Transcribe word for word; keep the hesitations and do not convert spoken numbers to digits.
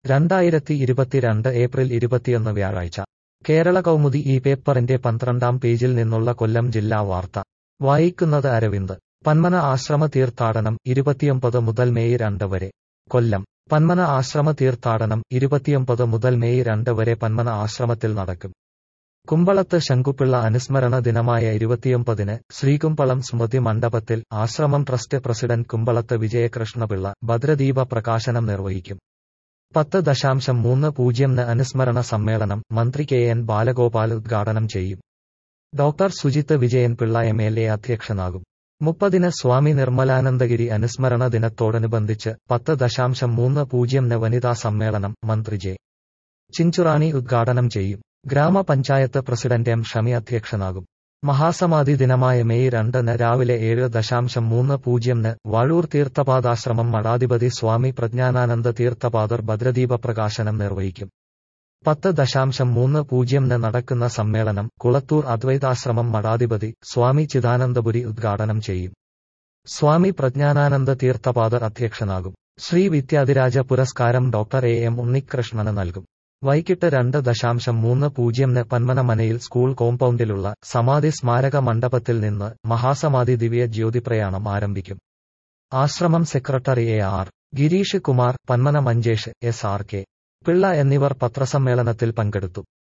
രണ്ടായിരത്തി ഇരുപത്തിരണ്ട് ഏപ്രിൽ ഇരുപത്തിയൊന്ന് വ്യാഴാഴ്ച കേരള കൗമുദി ഈ പേപ്പറിന്റെ പന്ത്രണ്ടാം പേജിൽ നിന്നുള്ള കൊല്ലം ജില്ലാ വാർത്ത വായിക്കുന്നത് അരവിന്ദ്. പന്മന ആശ്രമ തീർത്ഥാടനം ഇരുപത്തിയൊമ്പത് മുതൽ മെയ് രണ്ട് വരെ. കൊല്ലം. പന്മന ആശ്രമ തീർത്ഥാടനം ഇരുപത്തിയൊമ്പത് മുതൽ മെയ് രണ്ട് വരെ പന്മന ആശ്രമത്തിൽ നടക്കും. കുമ്പളത്ത് ശങ്കുപിള്ള അനുസ്മരണ ദിനമായ ഇരുപത്തിയൊമ്പതിന് ശ്രീകുമ്പളം സ്മൃതി മണ്ഡപത്തിൽ ആശ്രമം ട്രസ്റ്റ് പ്രസിഡന്റ് കുമ്പളത്ത് വിജയകൃഷ്ണപിള്ള ഭദ്രദീപ പ്രകാശനം നിർവഹിക്കും. പത്ത് ദശാംശം മൂന്ന് പൂജ്യംന് അനുസ്മരണ സമ്മേളനം മന്ത്രി കെ എൻ ബാലഗോപാൽ ഉദ്ഘാടനം ചെയ്യും. Doctor Sujith Vijayan Pillai M L A അധ്യക്ഷനാകും. മുപ്പതിന് സ്വാമി നിർമ്മലാനന്ദഗിരി അനുസ്മരണ ദിനത്തോടനുബന്ധിച്ച് പത്ത് ദശാംശം മൂന്ന് പൂജ്യംന് വനിതാ സമ്മേളനം മന്ത്രി ജെ ചിഞ്ചുറാണി ഉദ്ഘാടനം ചെയ്യും. ഗ്രാമപഞ്ചായത്ത് പ്രസിഡന്റ് എം ഷമി അധ്യക്ഷനാകും. മഹാസമാധി ദിനമായ മെയ് രണ്ടിന് രാവിലെ ഏഴ് ദശാംശം മൂന്ന് പൂജ്യംന് വാഴൂർ തീർത്ഥപാദാശ്രമം മഠാധിപതി സ്വാമി പ്രജ്ഞാനാനന്ദ തീർത്ഥപാദർ ഭദ്രദീപ പ്രകാശനം നിർവഹിക്കും. പത്ത് ദശാംശം മൂന്ന് പൂജ്യംന് നടക്കുന്ന സമ്മേളനം കുളത്തൂർ അദ്വൈതാശ്രമം മഠാധിപതി സ്വാമി ചിദാനന്ദപുരി ഉദ്ഘാടനം ചെയ്യും. സ്വാമി പ്രജ്ഞാനാനന്ദ തീർത്ഥപാദർ അധ്യക്ഷനാകും. ശ്രീ വിദ്യാധിരാജ പുരസ്കാരം ഡോക്ടർ എ എം ഉണ്ണികൃഷ്ണന് നൽകും. വൈകിട്ട് രണ്ട് ദശാംശം മൂന്ന് പൂജ്യംന് പന്മന മനയിൽ സ്കൂൾ കോമ്പൗണ്ടിലുള്ള സമാധി സ്മാരക മണ്ഡപത്തിൽ നിന്ന് മഹാസമാധി ദിവ്യ ജ്യോതിപ്രയാണം ആരംഭിക്കും. ആശ്രമം secretary A R Girish Kumar, Panmana Manjesh, S R K Pillai എന്നിവർ പത്രസമ്മേളനത്തിൽ പങ്കെടുത്തു.